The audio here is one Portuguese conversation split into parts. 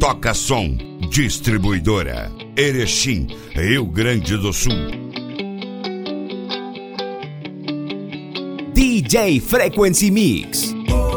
Toca Som, distribuidora Erechim, Rio Grande do Sul. DJ Frequency Mix.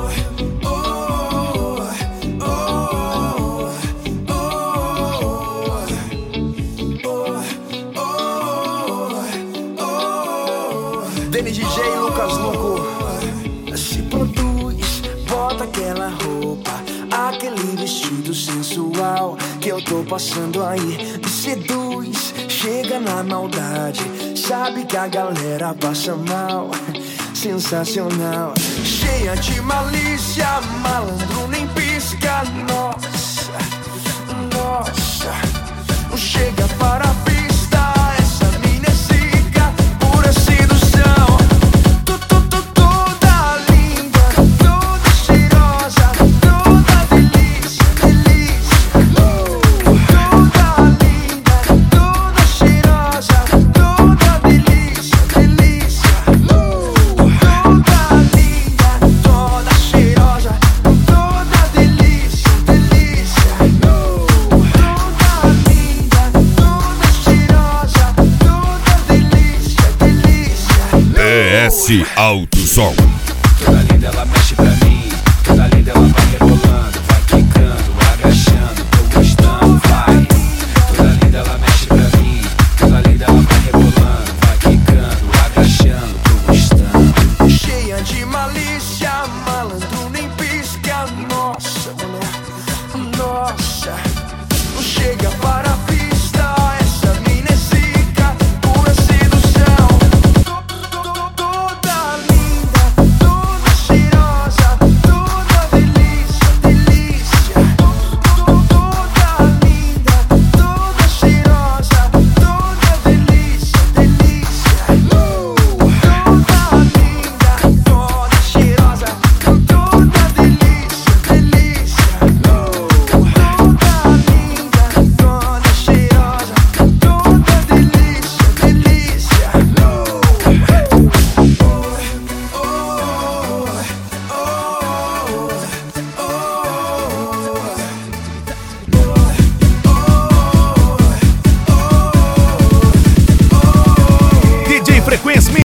Denis DJ, Lucas Luco. Se produz, bota aquela roupa, aquele vestido sensual que eu tô passando aí. Me seduz, chega na maldade, sabe que a galera passa mal. Sensacional, cheia de malícia, malandro nem pisca. Nossa, nossa, chega para a pista, essa mina é zica, pura sedução. Toda linda, toda cheirosa, toda delícia, delícia. Toda linda, toda cheirosa, toda delícia, delícia. Toda linda, toda cheirosa, toda delícia, delícia. Toda linda, toda cheirosa, toda delícia, delícia. ES Alto Som. Toda linda, ela mexe